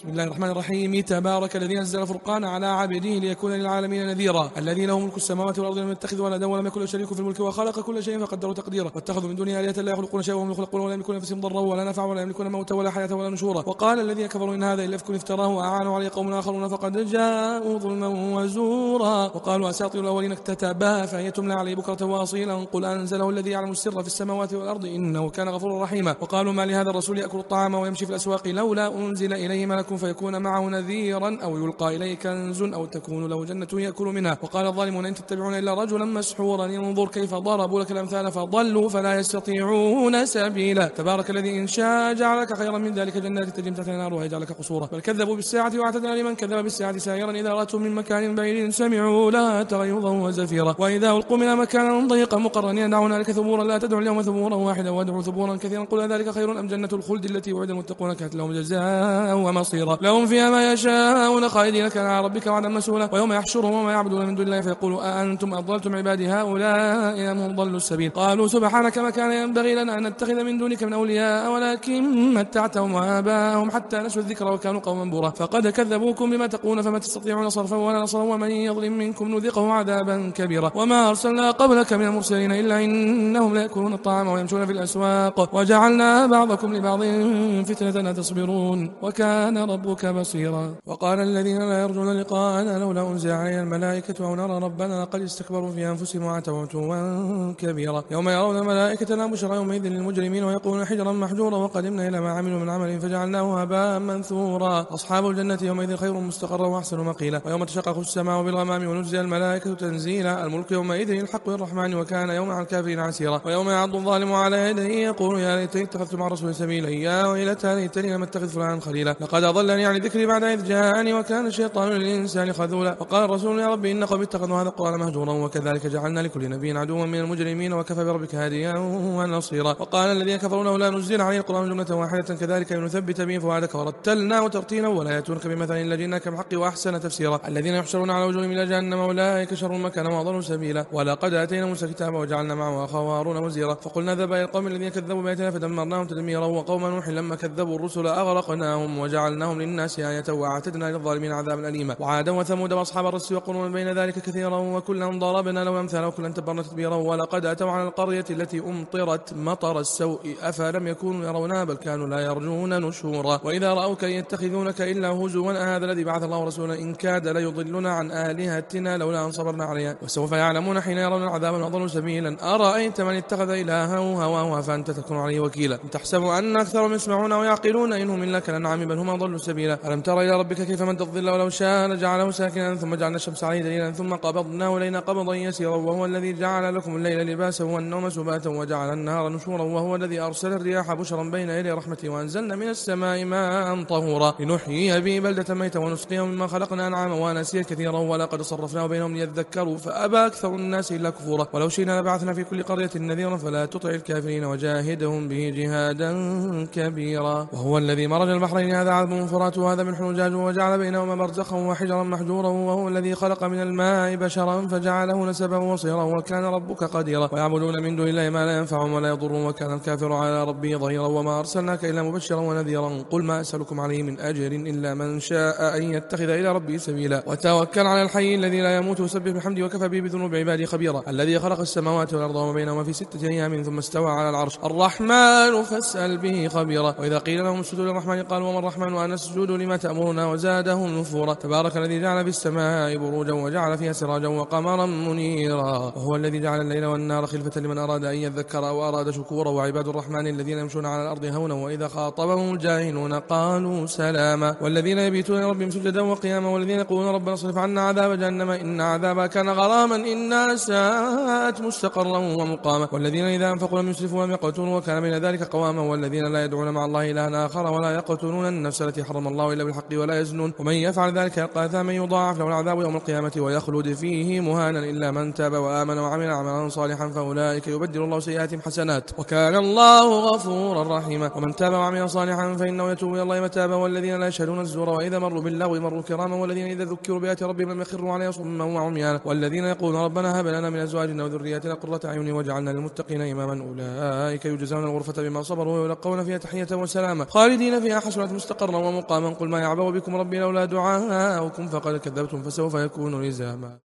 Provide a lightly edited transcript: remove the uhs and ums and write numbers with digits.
بسم الله الرحمن الرحيم. تبارك الذي نزل الفرقان على عبده ليكون للعالمين نذيرا. الذي له ملك السماوات والأرض لم يتخذ ولدا ولم يكن له شريك في الملك وخلق كل شيء فقدره تقديرا. واتخذوا من دونه آلهة لا يخلقون شيئا وهم يخلقون ولا يملكون لأنفسهم ضرا ولا نفعا ولا يملكون موتا ولا حياة ولا نشورا. وقال الذين كفروا إن هذا إلا إفك افتراه وأعانوا عليه قوم آخرون فقد جاءوا ظلما وزورا. وقالوا أساطير الأولين اكتتبها فهي تملى عليه بكرة وأصيلا. قل أنزله الذي يعلم السر في السماوات والأرض إنه كان غفورا رحيما. وقالوا ما لهذا الرسول يأكل الطعام ويمشي في الأسواق لولا أنزل إليه ملك فيكون معه نذيرا أو يلقى إليه كنز أو تكون له جنة يأكل منها. وقال الظالمون إن تتبعون إلا رجلا مسحورا ينظر كيف ضربوا لك الأمثال فضلوا فلا يستطيعون سبيلا. تبارك الذي إن شاء جعلك خيرا من ذلك جنات تجري من تحتها الأنهار ويجعلك قصورا. بل كذبوا بالساعة وأعتدنا لمن كذب بالساعة سائرا إذا رأتهم من مكان بعيد سمعوا لها تغيظا وزفيرا. وإذا ألقوا منها مكانا ضيقا مقرنين دعوا هنالك ثبورا لا تدعوا اليوم ثبورا واحدا وادعوا ثبورا كثيرا. قل ذلك خير أم جنة الخلد التي وعد المتقون كانت لهم جزاء ومصيرا. لهم فيها ما يشاءون خالدين كان على ربك وعدا مسؤولا. ويوم يحشرهم وما يعبدون من دون الله فيقولوا أأنتم أضللتم عبادي هؤلاء أم هم ضلوا السبيل. قالوا سبحانك ما كان ينبغي لنا أن نتخذ من دونك من أولياء ولكن متعتهم وآباءهم حتى نسوا الذكر وكانوا قوما بورا. فقد كذبوكم بما تقولون فما تستطيعون صرفا ولا نصرا ومن يظلم منكم نذقه عذابا كبيرا. وما أرسلنا قبلك من المرسلين إلا إنهم ليأكلون الطعام ويمشون في الأسواق وجعلنا بعضكم لبعض فتنة تصبرون وكان ربك بصيرا. وقال الذين لا يرجون لقاءنا لولا أنزل علينا الملائكة أو نرى ربنا قد استكبروا في أنفسهم وعتوا عتوا كبيرا. يوم يرون الملائكة لا بشرى يومئذ للمجرمين ويقولون حجرا محجورا وقدمنا إلى ما عملوا من عمل فجعلناه هباء منثورا. أصحاب الجنة يومئذ خير مستقرا وأحسن مقيلا. ويوم تشقق السماء بالغمام ونزل الملائكة تنزيلا. الملك يومئذ الحق للرحمن وكان يوما على الكافرين عسيرا. ويوم يعض الظالم على يديه يقول يا ليتني اتخذت مع الرسول سبيلا يا ويلتى ليتني لم اتخذ فلانا خليلا لقد أضلني عن ذكري بعد إذ جاءني وكان الشيطان للإنسان خذولا. وقال الرسول يا رب إن قومي اتخذوا هذا القرآن مهجورا وكذلك جعلنا لكل نبي عدوا من المجرمين وكفى بربك هاديا ونصيرا. وقال الذين كفروا لولا نزل عليه القرآن جملة واحدة كذلك لنثبت به فؤادك ورتلناه ترتيلا ولا يأتونك بمثل إلا جئناك بالحق وأحسن تفسيرا. الذين يحشرون على وجوههم إلى جهنم أولئك شر مكانا وأضل سبيلا. ولقد آتينا موسى الكتاب وجعلنا معه أخاه هارون وزيرا. فقلنا اذهبا إلى القوم الذين كذبوا بآياتنا فدمرناهم تدميرا. وقوم نوح لما كذبوا الرسل أغرقناهم وجعلناهم للناس آية وأعتدنا للظالمين عذابا أليما. وعادا وثمود وأصحاب الرس وقرون بين ذلك كثيرا وكلا ضربنا له أمثالا وكلا تبرنا تتبيرا. ولقد أتوا على القرية التي أمطرت مطر السوء أفلم يكونوا يرونها بل كانوا لا يرجون نشورا. وإذا رأوك يتخذونك إلا هزوا هذا الذي بعث الله رسولا إن كاد ليضلنا عن آلهتنا لولا أن صبرنا عليها وسوف يعلمون حين يرون العذاب أضل سبيلا. أرأيت من اتخذ إلهه هواه فأنت تكون عليه وكيلا. تحسب أن أكثرهم يسمعون ويعقلون إنهم إلا كالأنعام بل هم أضل سبيلا. ألم تر إلى ربك كيف مد الظل ولو شاء لجعله ساكنا ثم جعلنا الشمس عليه دليلا ثم قبضناه إلينا قبضا يسيرا. وهو الذي جعل لكم الليل لباسا والنوم سباتا وجعل النهار نشورا. وهو الذي أرسل الرياح بشرا بين يدي رحمته وأنزلنا من السماء ماء طهورا لنحيي به بلدة ميتا ونسقيه مما خلقنا أنعاما وأناسيا كثيرا ولقد صرفناه بينهم ليذكروا فأبى أكثر الناس إلا كفورا. ولو شئنا لبعثنا في كل قرية نذيرا فلا تطع الكافرين وجاهدهم به جهادا كبيرا. وهو الذي مرج البحرين هذا عذب فرات وهذا ملح أجاج وجعل بينهما برزخا وحجرا محجورا. وهو الذي خلق من الماء بشرا فجعله نسبا وصيرا وكان ربك قديرا. ويعبدون من دون الله ما لا ينفعهم ولا يضرهم وكان الكافر على ربه ظهيرا. وما أرسلناك إلا مبشرا ونذيرا. قل ما أسألكم عليه من أجر إلا من شاء أن يتخذ إلى ربه سبيلا. وتوكل على الحي الذي لا يموت وسبح بحمده وكفى به بذنوب عباده خبيرا. الذي خلق السماوات والأرض وما بينهما في 6 أيام ثم استوى على العرش الرحمن فاسأل به خبيرا. وإذا قيل لهم اسجدوا للرحمن قالوا وما الرحمن وأنسجد لما تأمرنا وزادهم نفورا. تبارك الذي جعل في السماء بروجا وجعل فيها سراجا وقمرا منيرا. وهو الذي جعل الليل والنهار خلفة لمن أراد أن يذكر أو أراد شكورا. وعباد الرحمن الذين يمشون على الأرض هونا وإذا خاطبهم الجاهلون قالوا سلاما. والذين يبيتون لربهم سجدا وقياما. والذين يقولون ربنا اصرف عنا عذاب جهنم إن عذابها كان غراما إنها ساءت مستقرا ومقاما. والذين إذا أنفقوا لم يسرفوا ولم يقتروا وكان بين ذلك قواما. والذين لا يدعون مع الله إلها آخر ولا يقتلون النفس التي حرم الله إلا بالحق ولا يزنون ومن يفعل ذلك يلقى أثاما يضاعف له العذاب يوم القيامة ويخلد فيه مهانا إلا من تاب وآمن وعمل عملا صالحا فأولئك يبدل الله سيئاتهم حسنات وكان الله غفورا رحيما. ومن تاب وعمل صالحا فإنه يتوب إلى الله متابا. والذين لا يشهدون الزور وإذا مروا باللغو مروا كراما. والذين إذا ذكروا بآيات ربهم لم يخروا عليها صما وعميانا. والذين يقولون ربنا هب لنا من أزواجنا وذرياتنا قرة أعين واجعلنا للمتقين إماما. أولئك يجزون الغرفة بما صبروا ويلقون فيها تحية وسلاما خالدين فيها حسنت مستقرا مقاما قل ما يعبأ بكم ربي لولا دعاؤكم فقد كذبتم فسوف يكون لزاما.